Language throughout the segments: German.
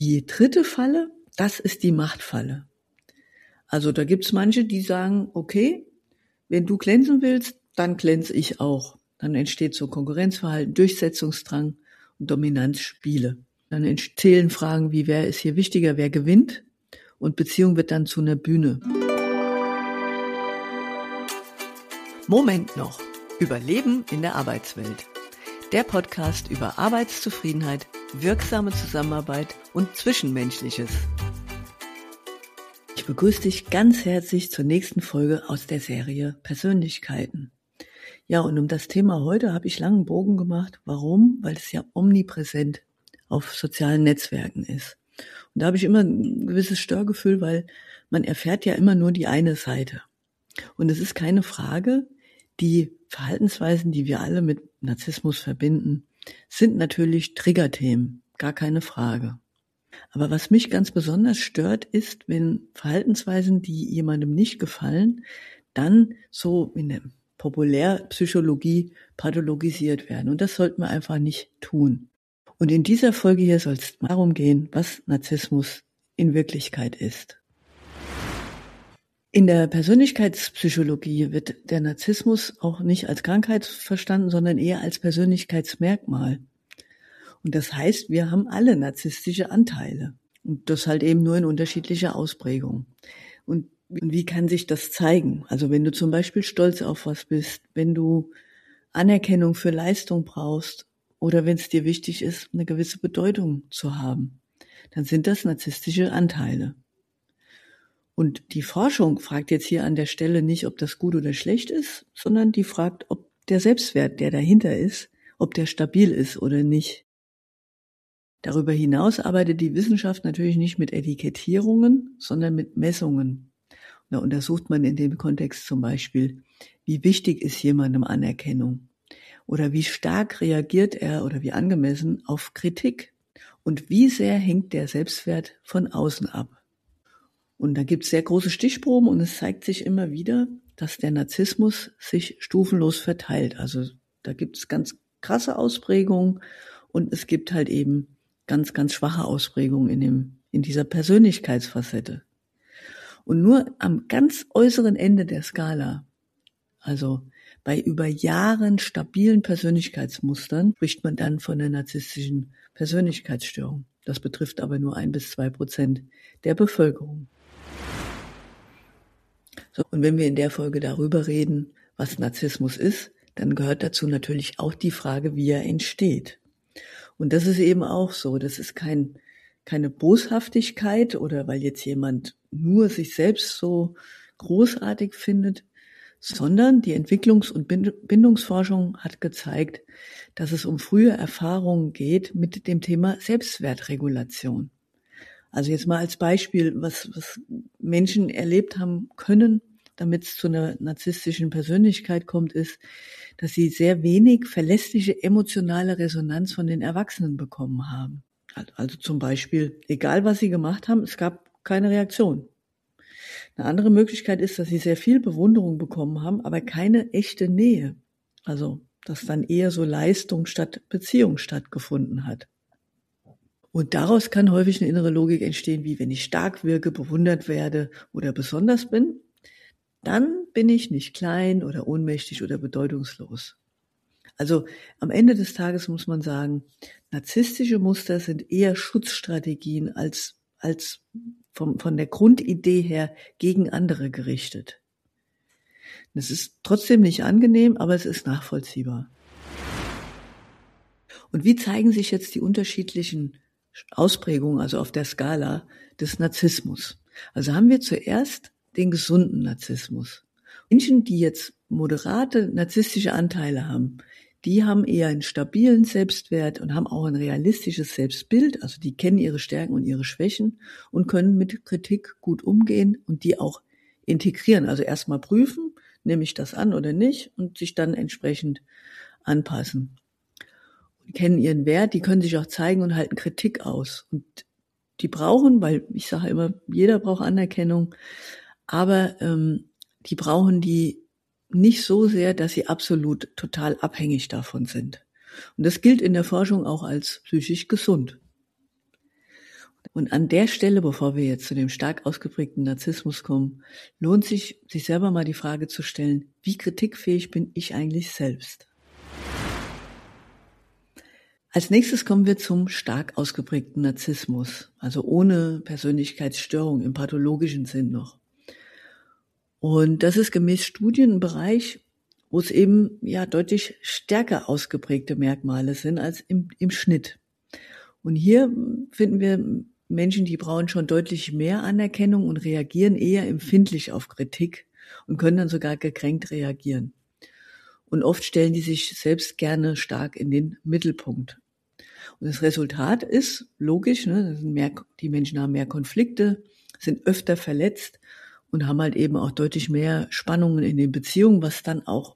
Die dritte Falle, das ist die Machtfalle. Also da gibt's manche, die sagen, okay, wenn du glänzen willst, dann glänze ich auch. Dann entsteht so Konkurrenzverhalten, Durchsetzungsdrang und Dominanzspiele. Dann entstehen Fragen wie, wer ist hier wichtiger, wer gewinnt? Und Beziehung wird dann zu einer Bühne. Moment noch. Überleben in der Arbeitswelt. Der Podcast über Arbeitszufriedenheit, wirksame Zusammenarbeit und Zwischenmenschliches. Ich begrüße dich ganz herzlich zur nächsten Folge aus der Serie Persönlichkeiten. Ja, und um das Thema heute habe ich langen Bogen gemacht. Warum? Weil es ja omnipräsent auf sozialen Netzwerken ist. Und da habe ich immer ein gewisses Störgefühl, weil man erfährt ja immer nur die eine Seite. Und es ist keine Frage, die Verhaltensweisen, die wir alle mit Narzissmus verbinden, sind natürlich Triggerthemen, gar keine Frage. Aber was mich ganz besonders stört, ist, wenn Verhaltensweisen, die jemandem nicht gefallen, dann so in der Populärpsychologie pathologisiert werden. Und das sollten wir einfach nicht tun. Und in dieser Folge hier soll es darum gehen, was Narzissmus in Wirklichkeit ist. In der Persönlichkeitspsychologie wird der Narzissmus auch nicht als Krankheit verstanden, sondern eher als Persönlichkeitsmerkmal. Und das heißt, wir haben alle narzisstische Anteile. Und das halt eben nur in unterschiedlicher Ausprägung. Und wie kann sich das zeigen? Also wenn du zum Beispiel stolz auf was bist, wenn du Anerkennung für Leistung brauchst oder wenn es dir wichtig ist, eine gewisse Bedeutung zu haben, dann sind das narzisstische Anteile. Und die Forschung fragt jetzt hier an der Stelle nicht, ob das gut oder schlecht ist, sondern die fragt, ob der Selbstwert, der dahinter ist, ob der stabil ist oder nicht. Darüber hinaus arbeitet die Wissenschaft natürlich nicht mit Etikettierungen, sondern mit Messungen. Da untersucht man in dem Kontext zum Beispiel, wie wichtig ist jemandem Anerkennung oder wie stark reagiert er oder wie angemessen auf Kritik und wie sehr hängt der Selbstwert von außen ab. Und da gibt es sehr große Stichproben und es zeigt sich immer wieder, dass der Narzissmus sich stufenlos verteilt. Also da gibt es ganz krasse Ausprägungen und es gibt halt eben ganz, ganz schwache Ausprägungen in dieser Persönlichkeitsfacette. Und nur am ganz äußeren Ende der Skala, also bei über Jahren stabilen Persönlichkeitsmustern, spricht man dann von einer narzisstischen Persönlichkeitsstörung. Das betrifft aber nur 1-2% der Bevölkerung. So, und wenn wir in der Folge darüber reden, was Narzissmus ist, dann gehört dazu natürlich auch die Frage, wie er entsteht. Und das ist eben auch so, das ist keine Boshaftigkeit oder weil jetzt jemand nur sich selbst so großartig findet, sondern die Entwicklungs- und Bindungsforschung hat gezeigt, dass es um frühe Erfahrungen geht mit dem Thema Selbstwertregulation. Also jetzt mal als Beispiel, was Menschen erlebt haben können, damit es zu einer narzisstischen Persönlichkeit kommt, ist, dass sie sehr wenig verlässliche emotionale Resonanz von den Erwachsenen bekommen haben. Also zum Beispiel, egal was sie gemacht haben, es gab keine Reaktion. Eine andere Möglichkeit ist, dass sie sehr viel Bewunderung bekommen haben, aber keine echte Nähe. Also, dass dann eher so Leistung statt Beziehung stattgefunden hat. Und daraus kann häufig eine innere Logik entstehen, wie wenn ich stark wirke, bewundert werde oder besonders bin, dann bin ich nicht klein oder ohnmächtig oder bedeutungslos. Also am Ende des Tages muss man sagen, narzisstische Muster sind eher Schutzstrategien als von der Grundidee her gegen andere gerichtet. Das ist trotzdem nicht angenehm, aber es ist nachvollziehbar. Und wie zeigen sich jetzt die unterschiedlichen Ausprägungen, also auf der Skala des Narzissmus? Also haben wir zuerst den gesunden Narzissmus. Menschen, die jetzt moderate narzisstische Anteile haben, die haben eher einen stabilen Selbstwert und haben auch ein realistisches Selbstbild, also die kennen ihre Stärken und ihre Schwächen und können mit Kritik gut umgehen und die auch integrieren, also erstmal prüfen, nehme ich das an oder nicht und sich dann entsprechend anpassen. Die kennen ihren Wert, die können sich auch zeigen und halten Kritik aus. Und die brauchen, weil ich sage immer, jeder braucht Anerkennung, aber die brauchen die nicht so sehr, dass sie absolut total abhängig davon sind. Und das gilt in der Forschung auch als psychisch gesund. Und an der Stelle, bevor wir jetzt zu dem stark ausgeprägten Narzissmus kommen, lohnt sich selber mal die Frage zu stellen, wie kritikfähig bin ich eigentlich selbst? Als nächstes kommen wir zum stark ausgeprägten Narzissmus, also ohne Persönlichkeitsstörung im pathologischen Sinn noch. Und das ist gemäß Studien ein Bereich, wo es eben deutlich stärker ausgeprägte Merkmale sind als im Schnitt. Und hier finden wir Menschen, die brauchen schon deutlich mehr Anerkennung und reagieren eher empfindlich auf Kritik und können dann sogar gekränkt reagieren. Und oft stellen die sich selbst gerne stark in den Mittelpunkt. Und das Resultat ist logisch, die Menschen haben mehr Konflikte, sind öfter verletzt und haben halt eben auch deutlich mehr Spannungen in den Beziehungen, was dann auch,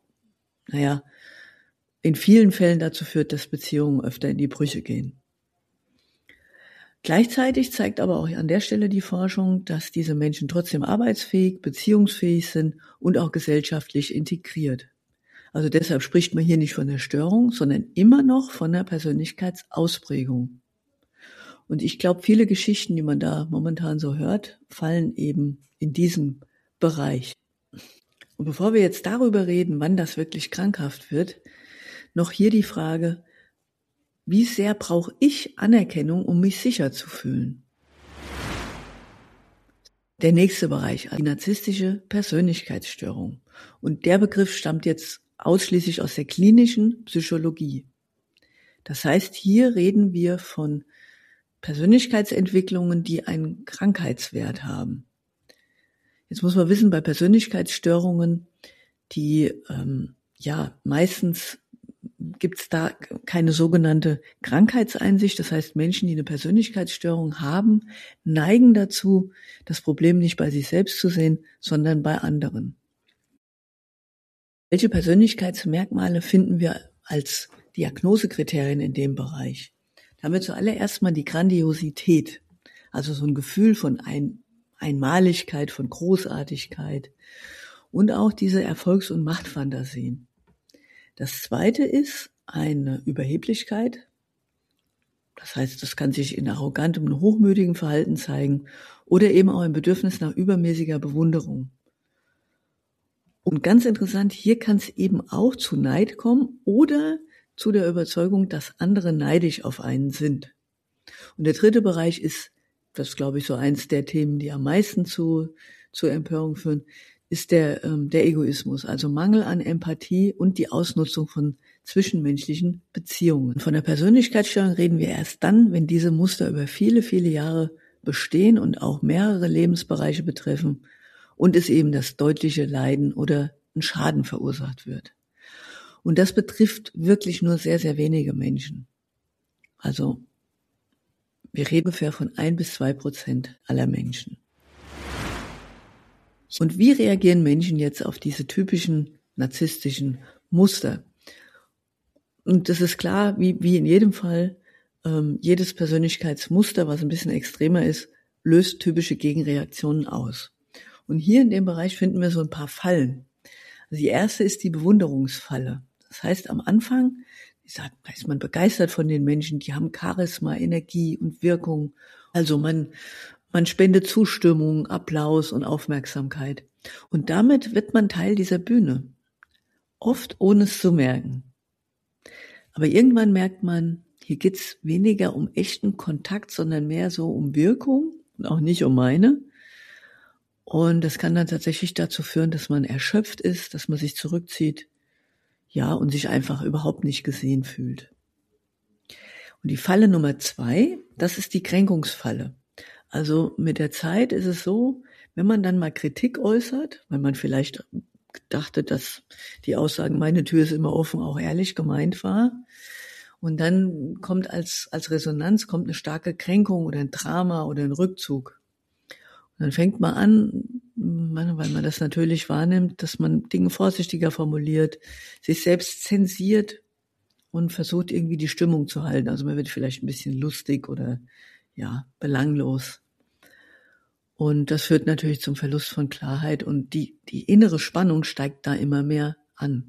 in vielen Fällen dazu führt, dass Beziehungen öfter in die Brüche gehen. Gleichzeitig zeigt aber auch an der Stelle die Forschung, dass diese Menschen trotzdem arbeitsfähig, beziehungsfähig sind und auch gesellschaftlich integriert. Also deshalb spricht man hier nicht von der Störung, sondern immer noch von der Persönlichkeitsausprägung. Und ich glaube, viele Geschichten, die man da momentan so hört, fallen eben in diesem Bereich. Und bevor wir jetzt darüber reden, wann das wirklich krankhaft wird, noch hier die Frage, wie sehr brauche ich Anerkennung, um mich sicher zu fühlen? Der nächste Bereich, die narzisstische Persönlichkeitsstörung. Und der Begriff stammt jetzt ausschließlich aus der klinischen Psychologie. Das heißt, hier reden wir von Persönlichkeitsentwicklungen, die einen Krankheitswert haben. Jetzt muss man wissen, bei Persönlichkeitsstörungen, die meistens gibt es da keine sogenannte Krankheitseinsicht. Das heißt, Menschen, die eine Persönlichkeitsstörung haben, neigen dazu, das Problem nicht bei sich selbst zu sehen, sondern bei anderen. Welche Persönlichkeitsmerkmale finden wir als Diagnosekriterien in dem Bereich? Da haben wir zuallererst mal die Grandiosität, also so ein Gefühl von Einmaligkeit, von Großartigkeit und auch diese Erfolgs- und Machtfantasien. Das zweite ist eine Überheblichkeit. Das heißt, das kann sich in arrogantem und hochmütigem Verhalten zeigen oder eben auch ein Bedürfnis nach übermäßiger Bewunderung. Und ganz interessant, hier kann es eben auch zu Neid kommen oder zu der Überzeugung, dass andere neidisch auf einen sind. Und der dritte Bereich ist, das ist, glaube ich, so eins der Themen, die am meisten zur Empörung führen, ist der Egoismus, also Mangel an Empathie und die Ausnutzung von zwischenmenschlichen Beziehungen. Von der Persönlichkeitsstörung reden wir erst dann, wenn diese Muster über viele, viele Jahre bestehen und auch mehrere Lebensbereiche betreffen und es eben das deutliche Leiden oder ein Schaden verursacht wird. Und das betrifft wirklich nur sehr, sehr wenige Menschen. Also wir reden ungefähr von 1-2% aller Menschen. Und wie reagieren Menschen jetzt auf diese typischen narzisstischen Muster? Und das ist klar, wie in jedem Fall, jedes Persönlichkeitsmuster, was ein bisschen extremer ist, löst typische Gegenreaktionen aus. Und hier in dem Bereich finden wir so ein paar Fallen. Also die erste ist die Bewunderungsfalle. Das heißt, am Anfang da ist man begeistert von den Menschen, die haben Charisma, Energie und Wirkung. Also man spendet Zustimmung, Applaus und Aufmerksamkeit. Und damit wird man Teil dieser Bühne. Oft ohne es zu merken. Aber irgendwann merkt man, hier geht's weniger um echten Kontakt, sondern mehr so um Wirkung und auch nicht um meine. Und das kann dann tatsächlich dazu führen, dass man erschöpft ist, dass man sich zurückzieht, und sich einfach überhaupt nicht gesehen fühlt. Und die Falle Nummer 2, das ist die Kränkungsfalle. Also mit der Zeit ist es so, wenn man dann mal Kritik äußert, weil man vielleicht dachte, dass die Aussagen, meine Tür ist immer offen, auch ehrlich gemeint war. Und dann kommt als Resonanz kommt eine starke Kränkung oder ein Drama oder ein Rückzug. Und dann fängt man an, weil man das natürlich wahrnimmt, dass man Dinge vorsichtiger formuliert, sich selbst zensiert und versucht irgendwie die Stimmung zu halten. Also man wird vielleicht ein bisschen lustig oder belanglos. Und das führt natürlich zum Verlust von Klarheit und die innere Spannung steigt da immer mehr an.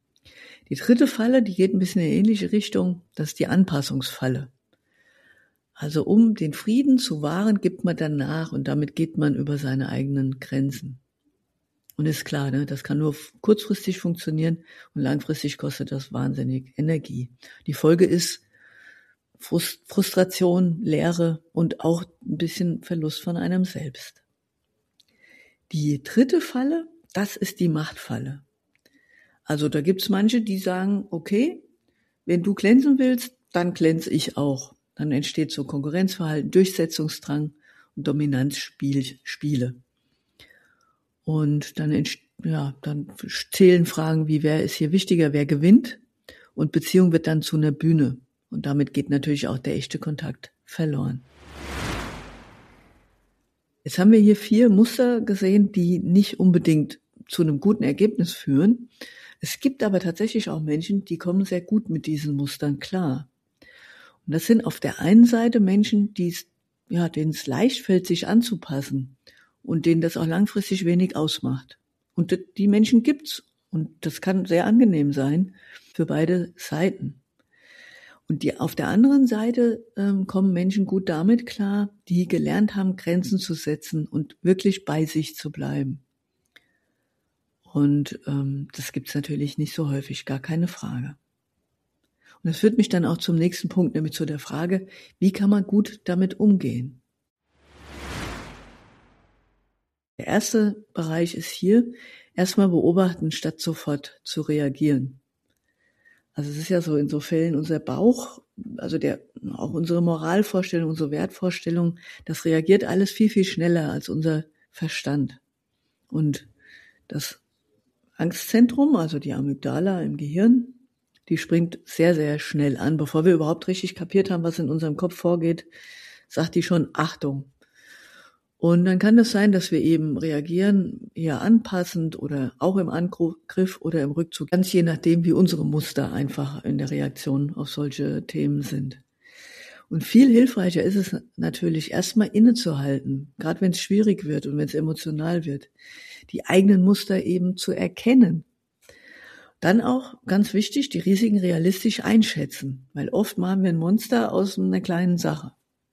Die dritte Falle, die geht ein bisschen in eine ähnliche Richtung, das ist die Anpassungsfalle. Also um den Frieden zu wahren, gibt man dann nach und damit geht man über seine eigenen Grenzen. Und ist klar, ne, das kann nur kurzfristig funktionieren und langfristig kostet das wahnsinnig Energie. Die Folge ist Frustration, Leere und auch ein bisschen Verlust von einem selbst. Die dritte Falle, das ist die Machtfalle. Also da gibt's manche, die sagen, okay, wenn du glänzen willst, dann glänze ich auch. Dann entsteht so Konkurrenzverhalten, Durchsetzungsdrang und Dominanzspiele. Und dann zählen Fragen wie, wer ist hier wichtiger, wer gewinnt? Und Beziehung wird dann zu einer Bühne. Und damit geht natürlich auch der echte Kontakt verloren. Jetzt haben wir hier 4 Muster gesehen, die nicht unbedingt zu einem guten Ergebnis führen. Es gibt aber tatsächlich auch Menschen, die kommen sehr gut mit diesen Mustern klar. Und das sind auf der einen Seite Menschen, denen es leicht fällt, sich anzupassen und denen das auch langfristig wenig ausmacht. Und die Menschen gibt's. Und das kann sehr angenehm sein für beide Seiten. Und auf der anderen Seite kommen Menschen gut damit klar, die gelernt haben, Grenzen zu setzen und wirklich bei sich zu bleiben. Und das gibt's natürlich nicht so häufig, gar keine Frage. Und das führt mich dann auch zum nächsten Punkt, nämlich zu der Frage, wie kann man gut damit umgehen? Der erste Bereich ist hier, erstmal beobachten, statt sofort zu reagieren. Also es ist ja so in so Fällen unser Bauch, also auch unsere Moralvorstellung, unsere Wertvorstellung, das reagiert alles viel, viel schneller als unser Verstand. Und das Angstzentrum, also die Amygdala im Gehirn, die springt sehr, sehr schnell an. Bevor wir überhaupt richtig kapiert haben, was in unserem Kopf vorgeht, sagt die schon Achtung. Und dann kann es sein, dass wir eben reagieren, eher anpassend oder auch im Angriff oder im Rückzug, ganz je nachdem, wie unsere Muster einfach in der Reaktion auf solche Themen sind. Und viel hilfreicher ist es natürlich, erstmal innezuhalten, gerade wenn es schwierig wird und wenn es emotional wird, die eigenen Muster eben zu erkennen. Dann auch, ganz wichtig, die Risiken realistisch einschätzen, weil oft machen wir ein Monster aus einer kleinen Sache.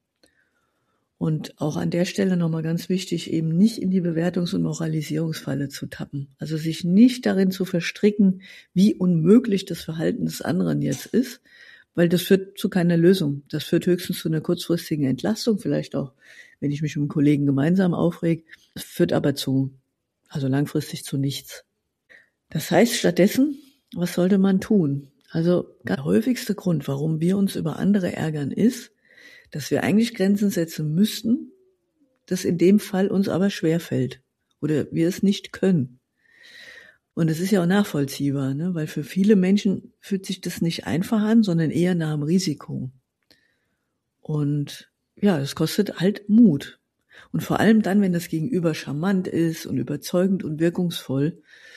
Und auch an der Stelle nochmal ganz wichtig, eben nicht in die Bewertungs- und Moralisierungsfalle zu tappen. Also sich nicht darin zu verstricken, wie unmöglich das Verhalten des anderen jetzt ist, weil das führt zu keiner Lösung. Das führt höchstens zu einer kurzfristigen Entlastung, vielleicht auch, wenn ich mich mit einem Kollegen gemeinsam aufrege. Das führt aber langfristig zu nichts. Das heißt stattdessen, was sollte man tun? Also der häufigste Grund, warum wir uns über andere ärgern, ist, dass wir eigentlich Grenzen setzen müssten, das in dem Fall uns aber schwerfällt oder wir es nicht können. Und es ist ja auch nachvollziehbar, ne? Weil für viele Menschen fühlt sich das nicht einfach an, sondern eher nach einem Risiko. Und ja, das kostet halt Mut. Und vor allem dann, wenn das Gegenüber charmant ist und überzeugend und wirkungsvoll.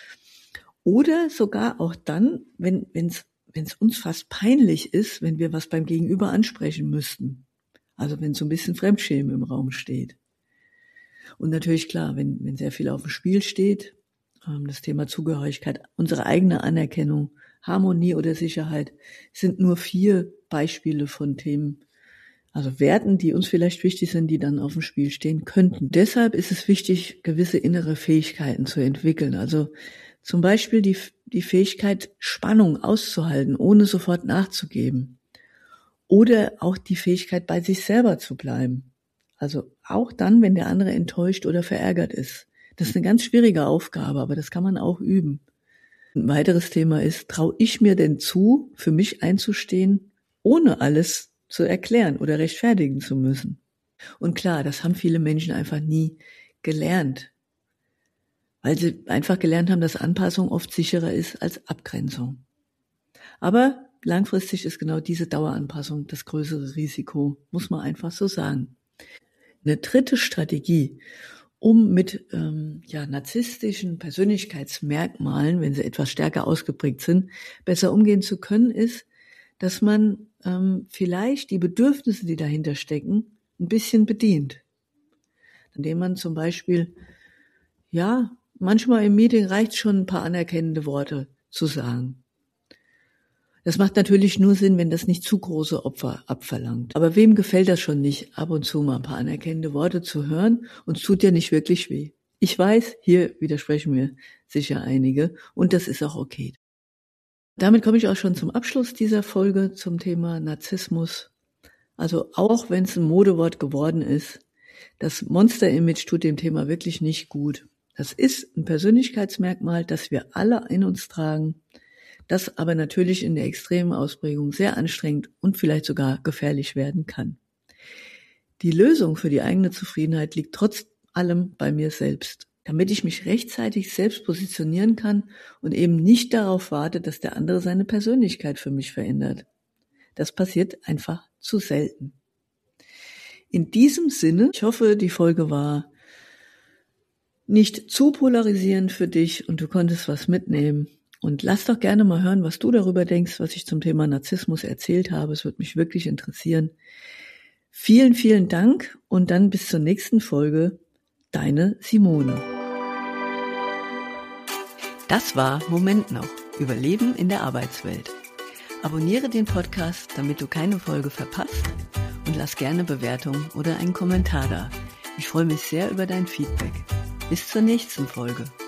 Oder sogar auch dann, wenn es uns fast peinlich ist, wenn wir was beim Gegenüber ansprechen müssten. Also wenn so ein bisschen Fremdschämen im Raum steht. Und natürlich klar, wenn sehr viel auf dem Spiel steht, das Thema Zugehörigkeit, unsere eigene Anerkennung, Harmonie oder Sicherheit, sind nur 4 Beispiele von Themen, also Werten, die uns vielleicht wichtig sind, die dann auf dem Spiel stehen könnten. Deshalb ist es wichtig, gewisse innere Fähigkeiten zu entwickeln. Also zum Beispiel die Fähigkeit, Spannung auszuhalten, ohne sofort nachzugeben. Oder auch die Fähigkeit, bei sich selber zu bleiben. Also auch dann, wenn der andere enttäuscht oder verärgert ist. Das ist eine ganz schwierige Aufgabe, aber das kann man auch üben. Ein weiteres Thema ist, traue ich mir denn zu, für mich einzustehen, ohne alles zu erklären oder rechtfertigen zu müssen? Und klar, das haben viele Menschen einfach nie gelernt, weil sie einfach gelernt haben, dass Anpassung oft sicherer ist als Abgrenzung. Aber langfristig ist genau diese Daueranpassung das größere Risiko, muss man einfach so sagen. Eine dritte Strategie, um mit narzisstischen Persönlichkeitsmerkmalen, wenn sie etwas stärker ausgeprägt sind, besser umgehen zu können, ist, dass man vielleicht die Bedürfnisse, die dahinter stecken, ein bisschen bedient. Indem man zum Beispiel, manchmal im Meeting reicht schon ein paar anerkennende Worte zu sagen. Das macht natürlich nur Sinn, wenn das nicht zu große Opfer abverlangt. Aber wem gefällt das schon nicht, ab und zu mal ein paar anerkennende Worte zu hören und es tut ja nicht wirklich weh. Ich weiß, hier widersprechen mir sicher einige und das ist auch okay. Damit komme ich auch schon zum Abschluss dieser Folge zum Thema Narzissmus. Also auch wenn es ein Modewort geworden ist, das Monster-Image tut dem Thema wirklich nicht gut. Das ist ein Persönlichkeitsmerkmal, das wir alle in uns tragen, das aber natürlich in der extremen Ausprägung sehr anstrengend und vielleicht sogar gefährlich werden kann. Die Lösung für die eigene Zufriedenheit liegt trotz allem bei mir selbst, damit ich mich rechtzeitig selbst positionieren kann und eben nicht darauf warte, dass der andere seine Persönlichkeit für mich verändert. Das passiert einfach zu selten. In diesem Sinne, ich hoffe, die Folge war nicht zu polarisierend für dich und du konntest was mitnehmen. Und lass doch gerne mal hören, was du darüber denkst, was ich zum Thema Narzissmus erzählt habe. Es würde mich wirklich interessieren. Vielen, vielen Dank und dann bis zur nächsten Folge. Deine Simone. Das war Moment noch. Überleben in der Arbeitswelt. Abonniere den Podcast, damit du keine Folge verpasst und lass gerne Bewertung oder einen Kommentar da. Ich freue mich sehr über dein Feedback. Bis zur nächsten Folge.